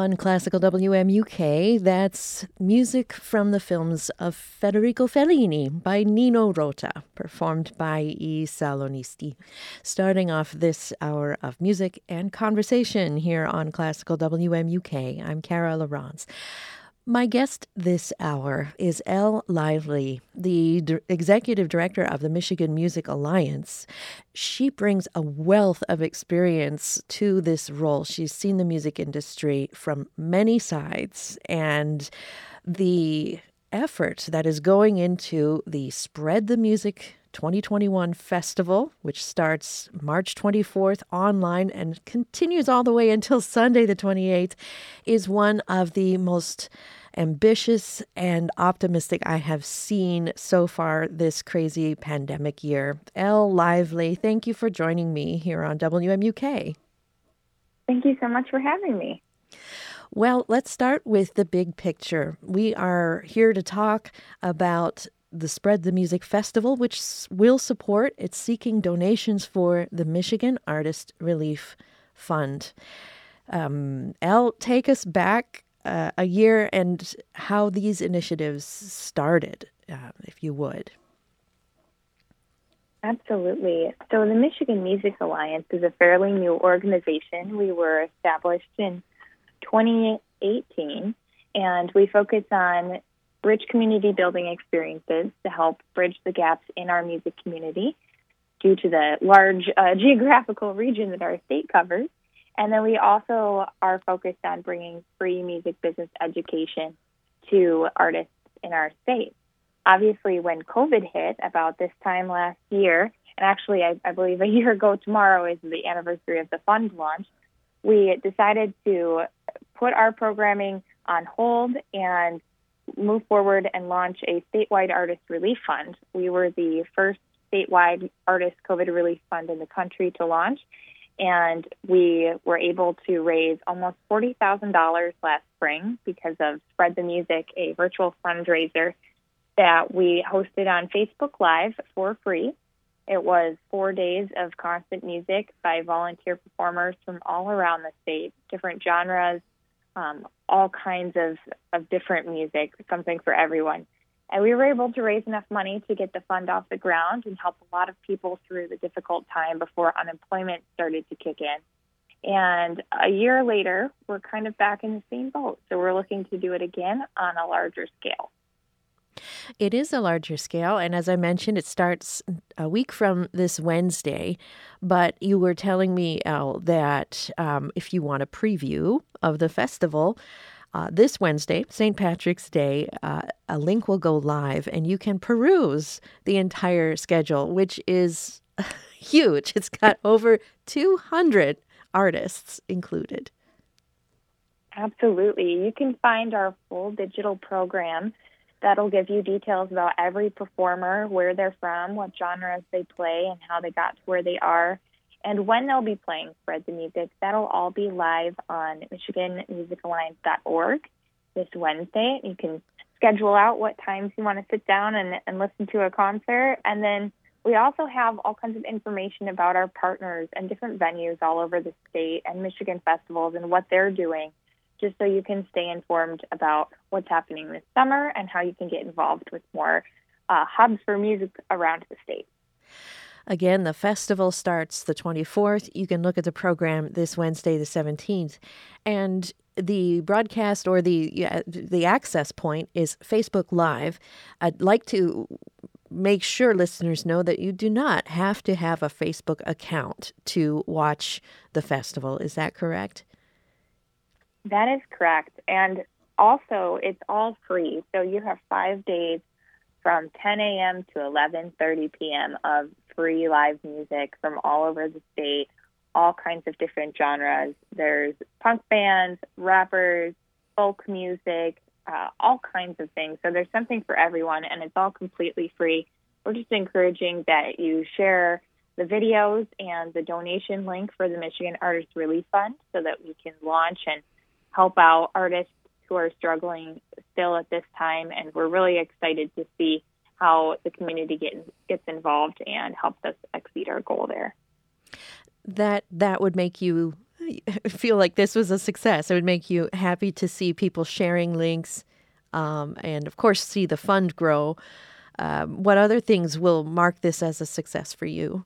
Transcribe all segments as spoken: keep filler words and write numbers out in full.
on Classical W M U K. That's music from the films of Federico Fellini by Nino Rota, performed by I Salonisti. Starting off this hour of music and conversation here on Classical W M U K, I'm Cara Lawrence. My guest this hour is Elle Lively, the d- executive director of the Michigan Music Alliance. She brings a wealth of experience to this role. She's seen the music industry from many sides, and the effort that is going into the Spread the Music twenty twenty-one festival, which starts March twenty-fourth online and continues all the way until Sunday the twenty-eighth, is one of the most ambitious and optimistic I have seen so far this crazy pandemic year. Elle Lively, thank you for joining me here on W M U K. Thank you so much for having me. Well, let's start with the big picture. We are here to talk about the Spread the Music Festival, which will support, it's seeking donations for the Michigan Artist Relief Fund. Um, Elle, take us back uh, a year and how these initiatives started, uh, if you would. Absolutely. So the Michigan Music Alliance is a fairly new organization. We were established in twenty eighteen, and we focus on rich community building experiences to help bridge the gaps in our music community due to the large uh, geographical region that our state covers. And then we also are focused on bringing free music business education to artists in our state. Obviously, when COVID hit about this time last year, and actually I, I believe a year ago tomorrow is the anniversary of the fund launch, we decided to put our programming on hold and move forward and launch a statewide artist relief fund. We were the first statewide artist COVID relief fund in the country to launch, and we were able to raise almost forty thousand dollars last spring because of Spread the Music, a virtual fundraiser that we hosted on Facebook Live for free. It was four days of constant music by volunteer performers from all around the state, different genres, um, all kinds of, of different music, something for everyone. And we were able to raise enough money to get the fund off the ground and help a lot of people through the difficult time before unemployment started to kick in. And a year later, we're kind of back in the same boat. So we're looking to do it again on a larger scale. It is a larger scale, and as I mentioned, it starts a week from this Wednesday, but you were telling me, Elle, that um, if you want a preview of the festival, uh, this Wednesday, Saint Patrick's Day, uh, a link will go live, and you can peruse the entire schedule, which is huge. It's got over two hundred artists included. Absolutely. You can find our full digital program. That'll give you details about every performer, where they're from, what genres they play, and how they got to where they are, and when they'll be playing Spread the Music. That'll all be live on Michigan Music Alliance dot org this Wednesday. You can schedule out what times you want to sit down and, and listen to a concert. And then we also have all kinds of information about our partners and different venues all over the state and Michigan festivals and what they're doing, just so you can stay informed about what's happening this summer and how you can get involved with more uh, hubs for music around the state. Again, the festival starts the twenty-fourth. You can look at the program this Wednesday, the seventeenth. And the broadcast or the yeah, the access point is Facebook Live. I'd like to make sure listeners know that you do not have to have a Facebook account to watch the festival. Is that correct? That is correct. And also, it's all free. So you have five days from ten a.m. to eleven thirty p.m. of free live music from all over the state, all kinds of different genres. There's punk bands, rappers, folk music, uh, all kinds of things. So there's something for everyone, and it's all completely free. We're just encouraging that you share the videos and the donation link for the Michigan Artist Relief Fund so that we can launch and help out artists who are struggling still at this time. And we're really excited to see how the community get, gets involved and helps us exceed our goal there. That that would make you feel like this was a success. It would make you happy to see people sharing links, um, and of course, see the fund grow. Um, what other things will mark this as a success for you?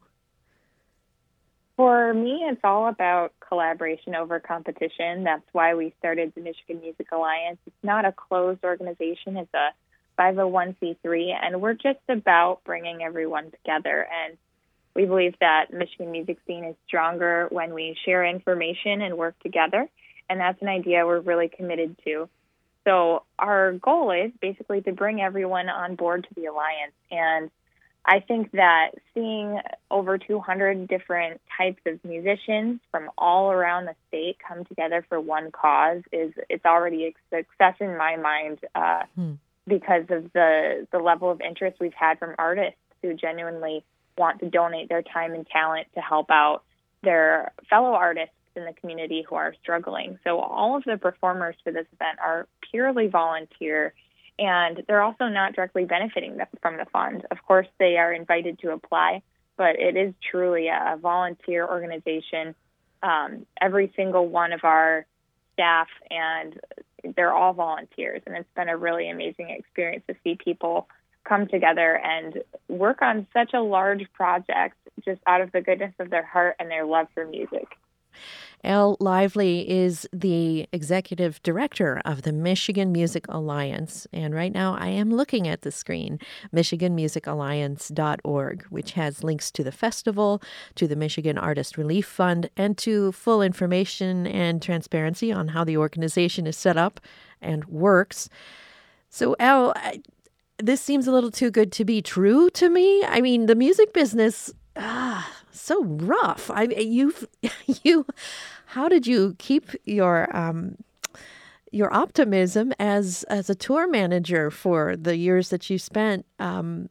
For me, it's all about collaboration over competition. That's why we started the Michigan Music Alliance. It's not a closed organization. It's a five oh one c three, and we're just about bringing everyone together. And we believe that Michigan music scene is stronger when we share information and work together, and that's an idea we're really committed to. So our goal is basically to bring everyone on board to the Alliance, and I think that seeing over two hundred different types of musicians from all around the state come together for one cause is it's already a success in my mind uh, hmm. because of the the level of interest we've had from artists who genuinely want to donate their time and talent to help out their fellow artists in the community who are struggling. So all of the performers for this event are purely volunteer, and they're also not directly benefiting from the fund. Of course, they are invited to apply, but it is truly a volunteer organization. Um, every single one of our staff, and they're all volunteers, and it's been a really amazing experience to see people come together and work on such a large project just out of the goodness of their heart and their love for music. Elle Lively is the executive director of the Michigan Music Alliance. And right now I am looking at the screen, michigan music alliance dot org, which has links to the festival, to the Michigan Artist Relief Fund, and to full information and transparency on how the organization is set up and works. So, Elle, I, this seems a little too good to be true to me. I mean, the music business, ah, so rough. I you you how did you keep your um your optimism as as a tour manager for the years that you spent um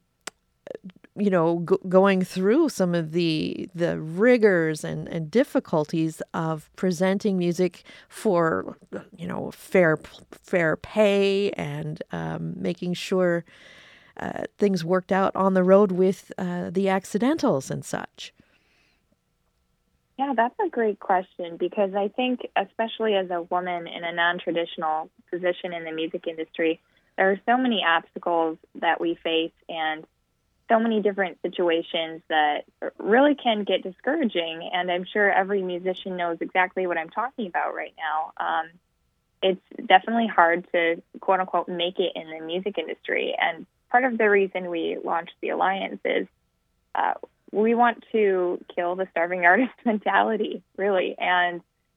you know go, going through some of the the rigors and, and difficulties of presenting music for you know fair fair pay and um, making sure uh, things worked out on the road with uh, the accidentals and such? Yeah, that's a great question, because I think, especially as a woman in a non-traditional position in the music industry, there are so many obstacles that we face and so many different situations that really can get discouraging. And I'm sure every musician knows exactly what I'm talking about right now. Um, it's definitely hard to, quote unquote, make it in the music industry. And part of the reason we launched the Alliance is uh, we want to kill the starving artist mentality, really. And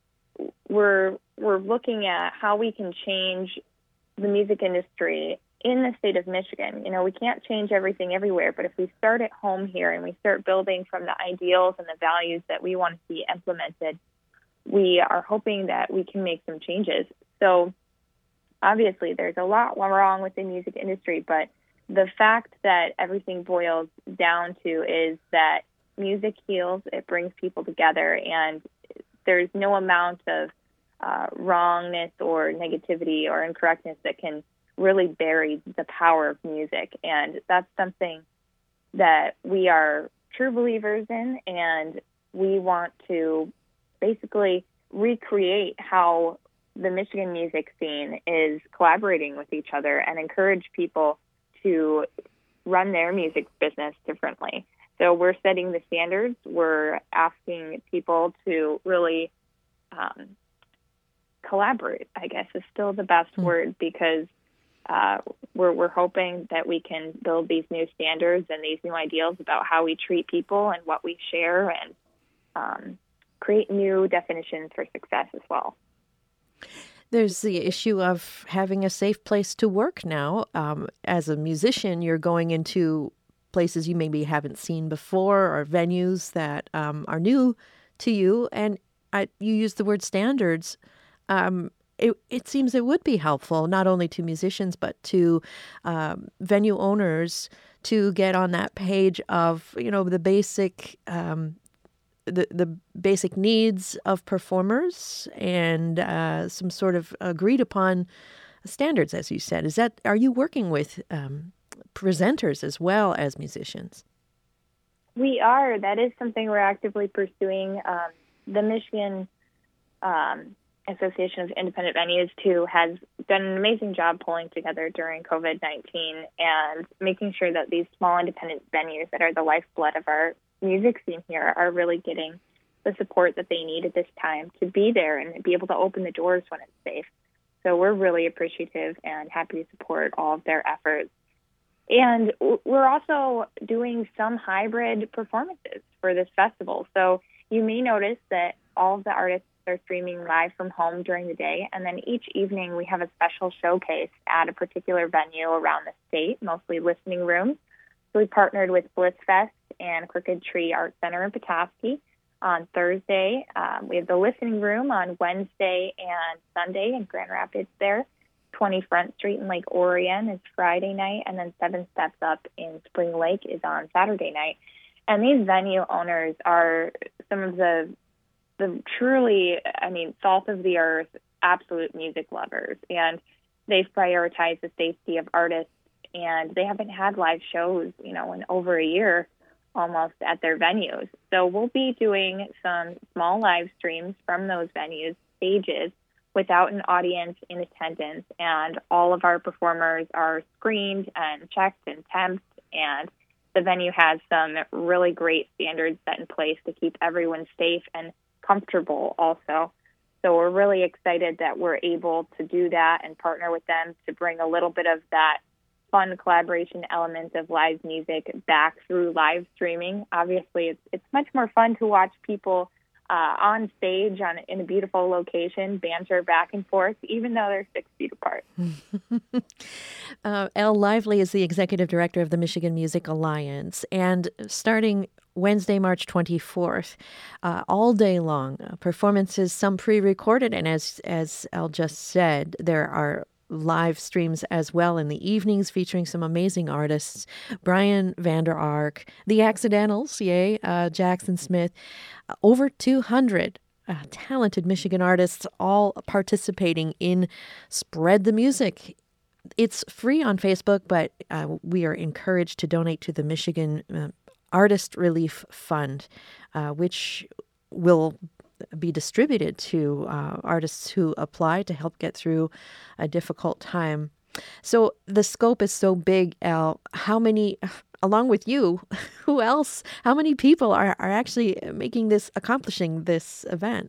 we're we're looking at how we can change the music industry in the state of Michigan. You know, we can't change everything everywhere, but if we start at home here and we start building from the ideals and the values that we want to see implemented, we are hoping that we can make some changes. So obviously there's a lot wrong with the music industry, but the fact that everything boils down to is that music heals, it brings people together, and there's no amount of uh, wrongness or negativity or incorrectness that can really bury the power of music. And that's something that we are true believers in, and we want to basically recreate how the Michigan music scene is collaborating with each other and encourage people to run their music business differently. So we're setting the standards. We're asking people to really um, collaborate, I guess is still the best mm. word, because uh, we're, we're hoping that we can build these new standards and these new ideals about how we treat people and what we share, and um, create new definitions for success as well. There's the issue of having a safe place to work now. Um, as a musician, you're going into places you maybe haven't seen before, or venues that um, are new to you. And I, you use the word standards. Um, it, it seems it would be helpful not only to musicians, but to um, venue owners to get on that page of, you know, the basic um the the basic needs of performers and uh, some sort of agreed upon standards, as you said. Is that, are you working with um, presenters as well as musicians? We are. That is something we're actively pursuing. Um, the Michigan um, Association of Independent Venues, too, has done an amazing job pulling together during COVID nineteen and making sure that these small independent venues that are the lifeblood of our music scene here are really getting the support that they need at this time to be there and be able to open the doors when it's safe. So we're really appreciative and happy to support all of their efforts. And we're also doing some hybrid performances for this festival. So you may notice that all of the artists are streaming live from home during the day, and then each evening we have a special showcase at a particular venue around the state, mostly listening rooms. So we partnered with Bliss Fest and Crooked Tree Art Center in Petoskey on Thursday. Um, we have the listening room on Wednesday and Sunday in Grand Rapids there. twenty Front Street in Lake Orion is Friday night, and then Seven Steps Up in Spring Lake is on Saturday night. And these venue owners are some of the the truly, I mean, salt of the earth, absolute music lovers. And they've prioritized the safety of artists, and they haven't had live shows, you know, in over a year almost at their venues. So we'll be doing some small live streams from those venues, stages, without an audience in attendance. And all of our performers are screened and checked and temped, and the venue has some really great standards set in place to keep everyone safe and comfortable also. So we're really excited that we're able to do that and partner with them to bring a little bit of that fun collaboration element of live music back through live streaming. Obviously, it's it's much more fun to watch people uh, on stage on in a beautiful location banter back and forth, even though they're six feet apart. uh, Elle Lively is the executive director of the Michigan Music Alliance, and starting Wednesday, March twenty-fourth, uh, all day long, uh, performances, some pre-recorded, and as as Elle just said, there are live streams as well in the evenings featuring some amazing artists. Brian Vander Ark, The Accidentals, yay, uh, Jackson Smith, uh, over two hundred uh, talented Michigan artists all participating in Spread the Music. It's free on Facebook, but uh, we are encouraged to donate to the Michigan uh, Artist Relief Fund, uh, which will be distributed to uh, artists who apply to help get through a difficult time. So the scope is so big, Al. How many, along with you, who else, how many people are, are actually making this, accomplishing this event?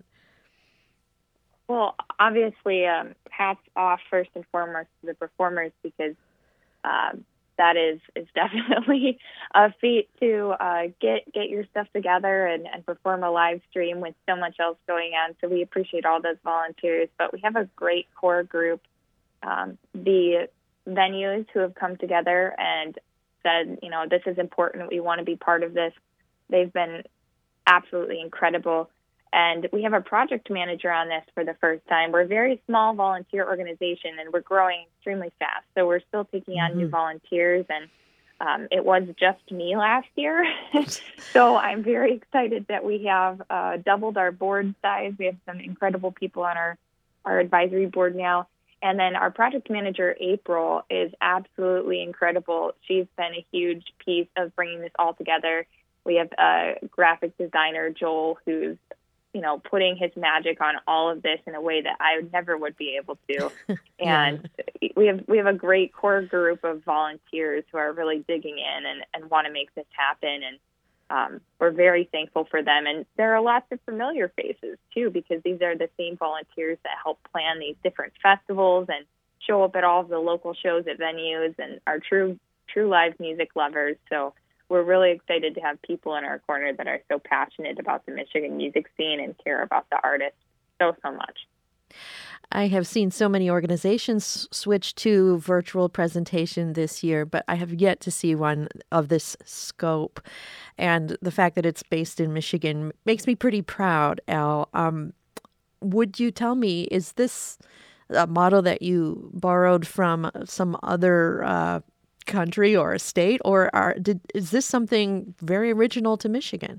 Well, obviously, um, hats off first and foremost to the performers, because um, that is, is definitely a feat to uh, get get your stuff together and, and perform a live stream with so much else going on. So we appreciate all those volunteers. But we have a great core group. Um, the venues who have come together and said, you know, this is important. We want to be part of this. They've been absolutely incredible. And we have a project manager on this for the first time. We're a very small volunteer organization, and we're growing extremely fast. So we're still taking on mm-hmm. new volunteers, and um, it was just me last year. So I'm very excited that we have uh, doubled our board size. We have some incredible people on our, our advisory board now. And then our project manager, April, is absolutely incredible. She's been a huge piece of bringing this all together. We have a graphic designer, Joel, who's you know, putting his magic on all of this in a way that I never would be able to. And yeah. we have we have a great core group of volunteers who are really digging in and, and want to make this happen. And um, we're very thankful for them. And there are lots of familiar faces, too, because these are the same volunteers that help plan these different festivals and show up at all of the local shows at venues and are true true live music lovers. So we're really excited to have people in our corner that are so passionate about the Michigan music scene and care about the artists so, so much. I have seen so many organizations switch to virtual presentation this year, but I have yet to see one of this scope. And the fact that it's based in Michigan makes me pretty proud, Al. Um, would you tell me, is this a model that you borrowed from some other uh country or a state, or are, did, is this something very original to Michigan?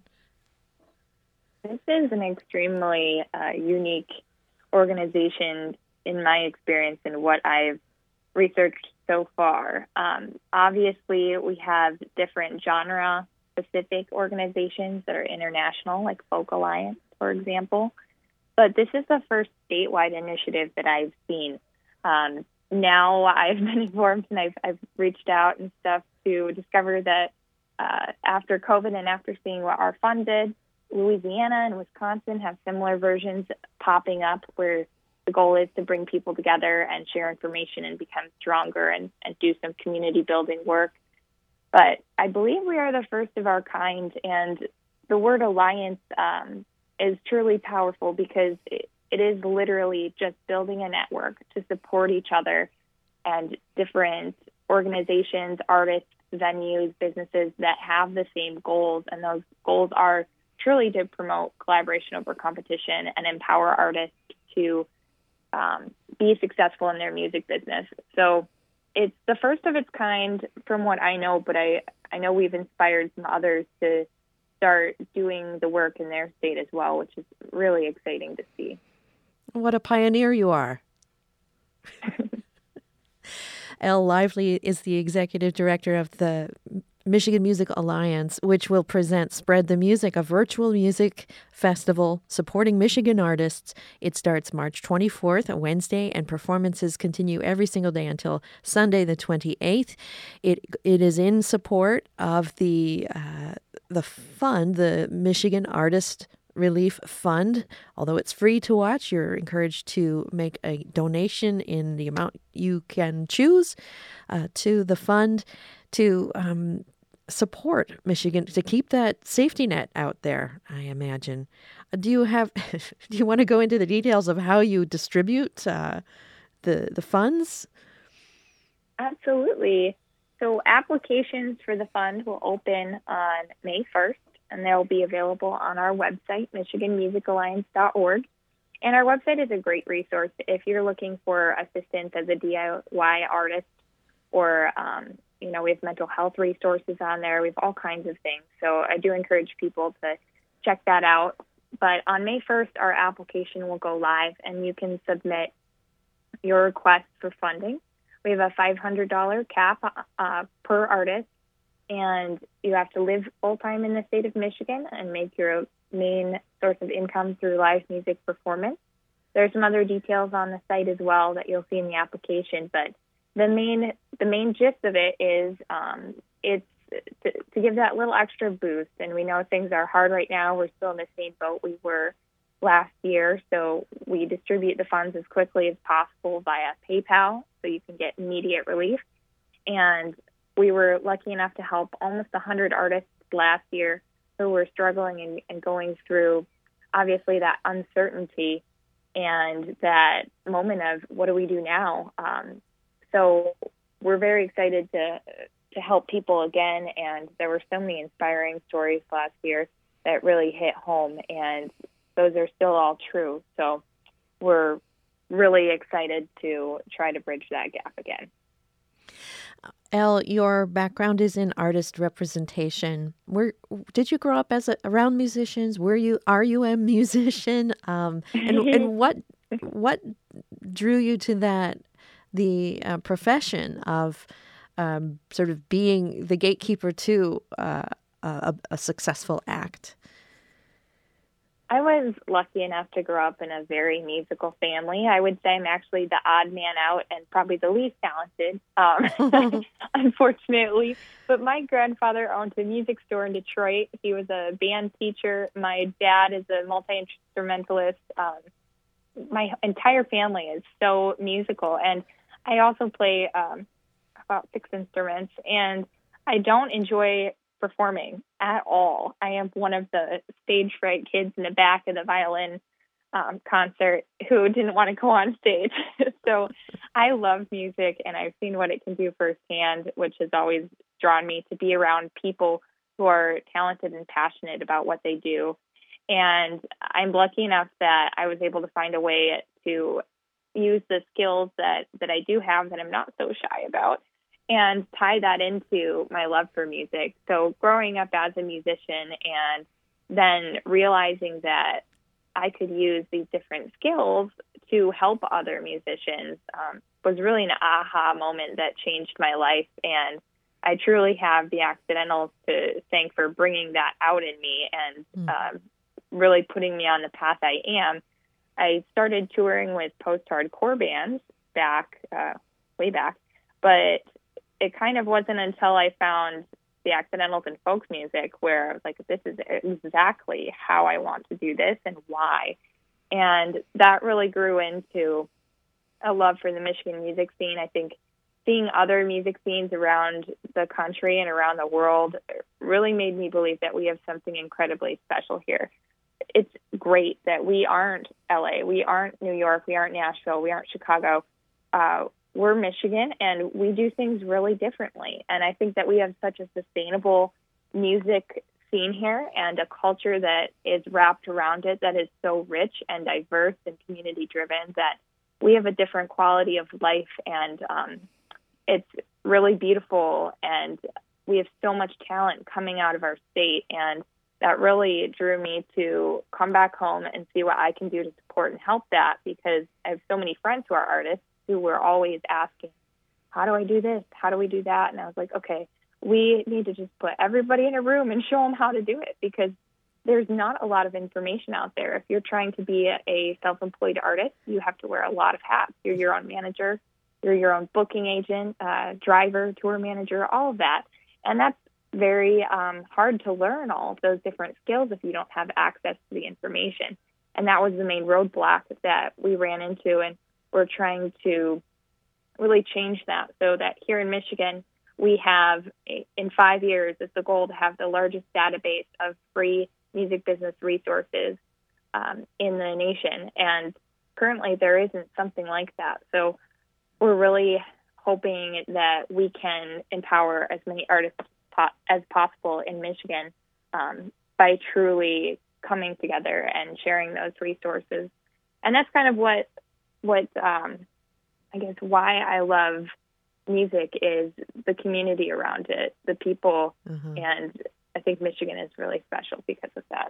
This is an extremely uh, unique organization in my experience and what I've researched so far. Um, obviously, we have different genre-specific organizations that are international, like Folk Alliance, for example. but this is the first statewide initiative that I've seen. Um, now I've been informed and I've, I've reached out and stuff to discover that uh, after COVID and after seeing what our fund did, Louisiana and Wisconsin have similar versions popping up where the goal is to bring people together and share information and become stronger and, and do some community building work. But I believe we are the first of our kind, and the word alliance um, is truly powerful because it, it is literally just building a network to support each other and different organizations, artists, venues, businesses that have the same goals, and those goals are truly to promote collaboration over competition and empower artists to um, be successful in their music business. So it's the first of its kind from what I know, but I, I know we've inspired some others to start doing the work in their state as well, which is really exciting to see. What a pioneer you are. Elle Lively is the executive director of the Michigan Music Alliance, which will present Spread the Music, a virtual music festival supporting Michigan artists. It starts March twenty-fourth, a Wednesday, and performances continue every single day until Sunday the twenty-eighth. It it is in support of the uh, the fund, the Michigan Artist Relief Fund. Although it's free to watch, you're encouraged to make a donation in the amount you can choose uh, to the fund to um, support Michigan, to keep that safety net out there, I imagine. Do you have, do you want to go into the details of how you distribute uh, the, the funds? Absolutely. So applications for the fund will open on May first, and they'll be available on our website, michigan music alliance dot org. And our website is a great resource if you're looking for assistance as a D I Y artist, or um, you know, we have mental health resources on there. We have all kinds of things. So I do encourage people to check that out. But on May first, our application will go live, and you can submit your request for funding. We have a five hundred dollars cap uh, per artist, and you have to live full-time in the state of Michigan and make your main source of income through live music performance. There's some other details on the site as well that you'll see in the application, but the main the main gist of it is um, it's to, to give that little extra boost. And we know things are hard right now. We're still in the same boat we were last year, so we distribute the funds as quickly as possible via PayPal, so you can get immediate relief. And we were lucky enough to help almost one hundred artists last year who were struggling and, and going through, obviously, that uncertainty and that moment of what do we do now? Um, so we're very excited to to help people again, and there were so many inspiring stories last year that really hit home, and those are still all true. So we're really excited to try to bridge that gap again. Elle, your background is in artist representation. Where did you grow up as a, around musicians? Were you are you a musician? Um, and and what what drew you to that the uh, profession of um, sort of being the gatekeeper to uh, a, a successful act? I was lucky enough to grow up in a very musical family. I would say I'm actually the odd man out and probably the least talented, um, unfortunately. But my grandfather owned a music store in Detroit. He was a band teacher. My dad is a multi-instrumentalist. Um, my entire family is so musical. And I also play um, about six instruments. And I don't enjoy performing at all. I am one of the stage fright kids in the back of the violin um, concert who didn't want to go on stage. So I love music, and I've seen what it can do firsthand, which has always drawn me to be around people who are talented and passionate about what they do. And I'm lucky enough that I was able to find a way to use the skills that, that I do have that I'm not so shy about, and tie that into my love for music. So growing up as a musician and then realizing that I could use these different skills to help other musicians um, was really an aha moment that changed my life. And I truly have the Accidentals to thank for bringing that out in me and mm. um, really putting me on the path I am. I started touring with post-hardcore bands back, uh, way back, but it kind of wasn't until I found the Accidentals and folk music where I was like, this is exactly how I want to do this and why. And that really grew into a love for the Michigan music scene. I think seeing other music scenes around the country and around the world really made me believe that we have something incredibly special here. It's great that we aren't L A, we aren't New York, we aren't Nashville, we aren't Chicago. Uh, we're Michigan, and we do things really differently. And I think that we have such a sustainable music scene here and a culture that is wrapped around it that is so rich and diverse and community-driven that we have a different quality of life, and um, it's really beautiful, and we have so much talent coming out of our state, and that really drew me to come back home and see what I can do to support and help that, because I have so many friends who are artists who were always asking, how do I do this? How do we do that? And I was like, okay, we need to just put everybody in a room and show them how to do it, because there's not a lot of information out there. If you're trying to be a self-employed artist, you have to wear a lot of hats. You're your own manager, you're your own booking agent, uh, driver, tour manager, all of that. And that's very um, hard to learn all of those different skills if you don't have access to the information. And that was the main roadblock that we ran into, and we're trying to really change that so that here in Michigan, we have, in five years, it's the goal to have the largest database of free music business resources um, in the nation. And currently there isn't something like that. So we're really hoping that we can empower as many artists po- as possible in Michigan um, by truly coming together and sharing those resources. And that's kind of what, what um, I guess, why I love music is the community around it, the people, mm-hmm. and I think Michigan is really special because of that.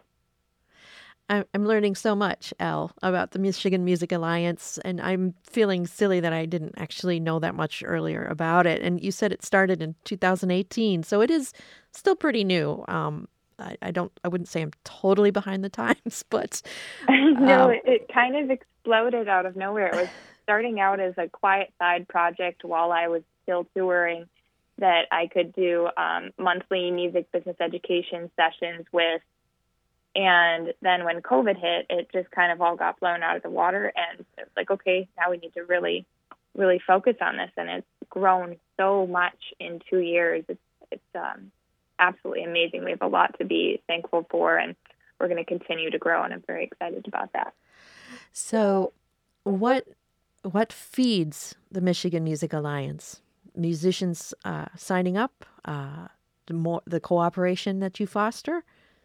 I'm learning so much, Elle, about the Michigan Music Alliance, and I'm feeling silly that I didn't actually know that much earlier about it. And you said it started in two thousand eighteen, so it is still pretty new. Um, I, I don't, I wouldn't say I'm totally behind the times, but um, no, it, it kind of exploded out of nowhere. It was starting out as a quiet side project while I was still touring, that I could do um, monthly music business education sessions with. And then when COVID hit, it just kind of all got blown out of the water. And it's like, okay, now we need to really, really focus on this. And it's grown so much in two years. It's, it's um, absolutely amazing. We have a lot to be thankful for, and we're going to continue to grow. And I'm very excited about that. So what what feeds the Michigan Music Alliance? Musicians uh, signing up, uh, the more the cooperation that you foster?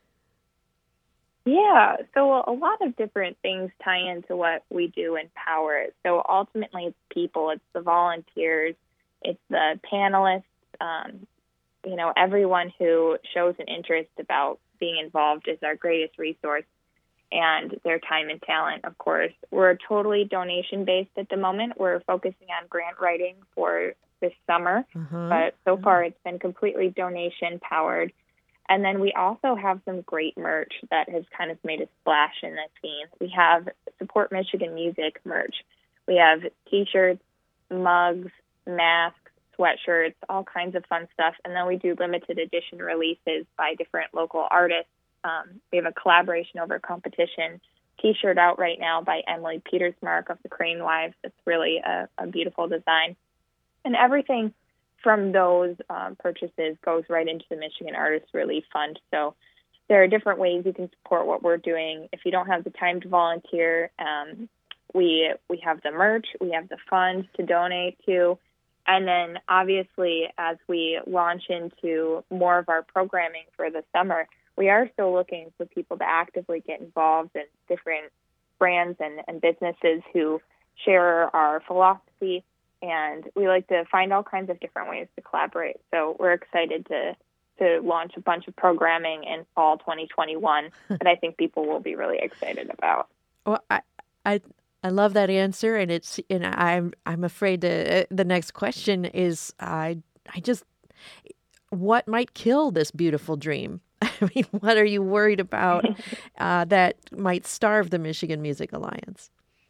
Yeah, so a lot of different things tie into what we do in Power. So ultimately, it's people, it's the volunteers, it's the panelists, um, you know, everyone who shows an interest about being involved is our greatest resource, and their time and talent, of course. We're totally donation-based at the moment. We're focusing on grant writing for this summer, uh-huh. but so far it's been completely donation-powered. And then we also have some great merch that has kind of made a splash in the scene. We have Support Michigan Music merch. We have T-shirts, mugs, masks, sweatshirts, all kinds of fun stuff. And then we do limited edition releases by different local artists. Um, we have a collaboration over competition T-shirt out right now by Emily Petersmark of the Crane Wives. It's really a, a beautiful design. And everything from those um, purchases goes right into the Michigan Artist Relief Fund. So there are different ways you can support what we're doing. If you don't have the time to volunteer, um, we we have the merch, we have the fund to donate to, and then obviously as we launch into more of our programming for the summer, we are still looking for people to actively get involved in different brands and, and businesses who share our philosophy. And we like to find all kinds of different ways to collaborate. So we're excited to to launch a bunch of programming in fall twenty twenty-one that I think people will be really excited about. Well, I I, I love that answer, and it's and I'm I'm afraid the the next question is I I just what might kill this beautiful dream I mean, what are you worried about uh, that might starve the Michigan Music Alliance?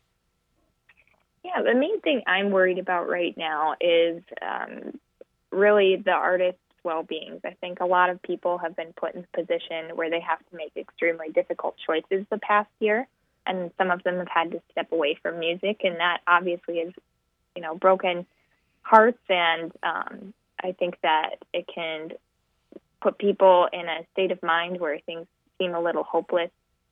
Yeah, the main thing I'm worried about right now is um, really the artists' well-being. I think a lot of people have been put in a position where they have to make extremely difficult choices the past year, and some of them have had to step away from music, and that obviously is, you know, broken hearts, and um, I think that it can put people in a state of mind where things seem a little hopeless,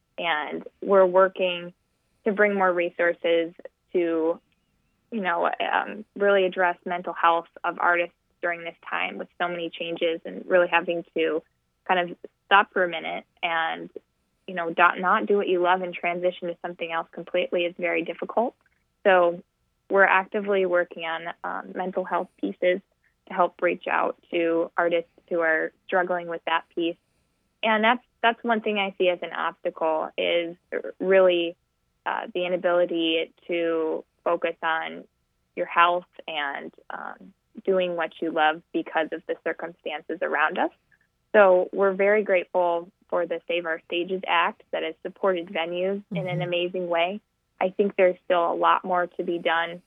and we're working to bring more resources to, you know, um, really address mental health of artists during this time with so many changes and really having to kind of stop for a minute and, you know, not, not do what you love and transition to something else completely is very difficult. So we're actively working on um, mental health pieces to help reach out to artists who are struggling with that piece. And that's that's one thing I see as an obstacle is really uh, the inability to focus on your health and um, doing what you love because of the circumstances around us. So we're very grateful for the Save Our Stages Act that has supported venues mm-hmm. in an amazing way. I think there's still a lot more to be done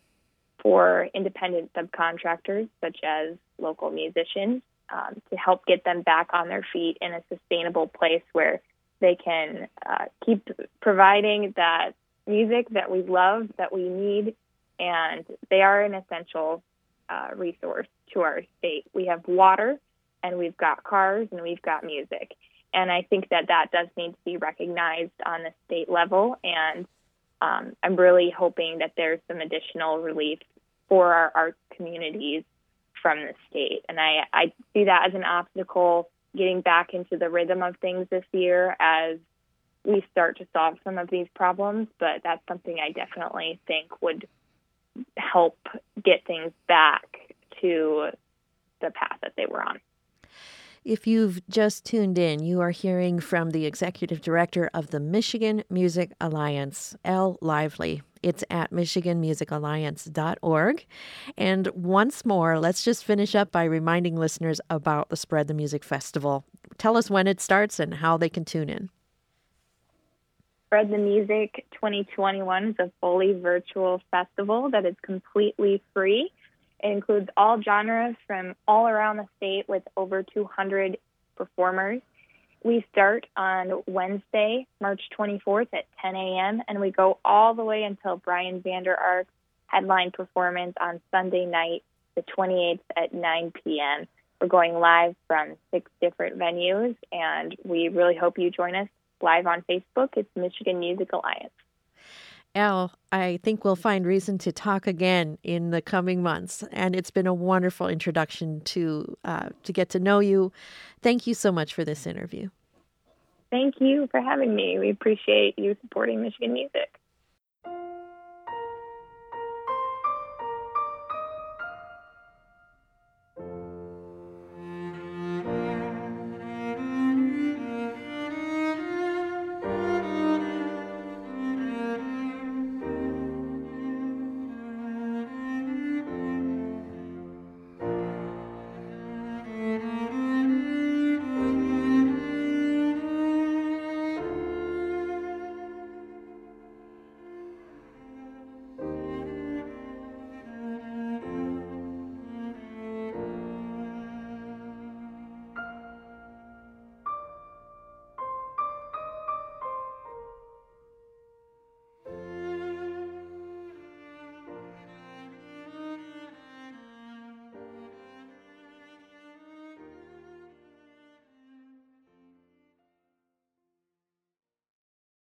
for independent subcontractors, such as local musicians, um, to help get them back on their feet in a sustainable place where they can uh, keep providing that music that we love, that we need, and they are an essential uh, resource to our state. We have water, and we've got cars, and we've got music. And I think that that does need to be recognized on the state level, and um, I'm really hoping that there's some additional relief for our arts communities from the state. And I, I see that as an obstacle getting back into the rhythm of things this year as we start to solve some of these problems, but that's something I definitely think would help get things back to the path that they were on. If you've just tuned in, you are hearing from the executive director of the Michigan Music Alliance, Elle Lively. It's at michigan music alliance dot org. And once more, let's just finish up by reminding listeners about the Spread the Music Festival. Tell us when it starts and how they can tune in. Spread the Music twenty twenty-one is a fully virtual festival that is completely free. It includes all genres from all around the state with over two hundred performers. We start on Wednesday, March twenty-fourth at ten a.m., and we go all the way until Brian Vander Ark's headline performance on Sunday night, the twenty-eighth at nine p.m. We're going live from six different venues, and we really hope you join us live on Facebook. It's Michigan Music Alliance. Elle, I think we'll find reason to talk again in the coming months, and it's been a wonderful introduction to uh, to get to know you. Thank you so much for this interview. Thank you for having me. We appreciate you supporting Michigan music.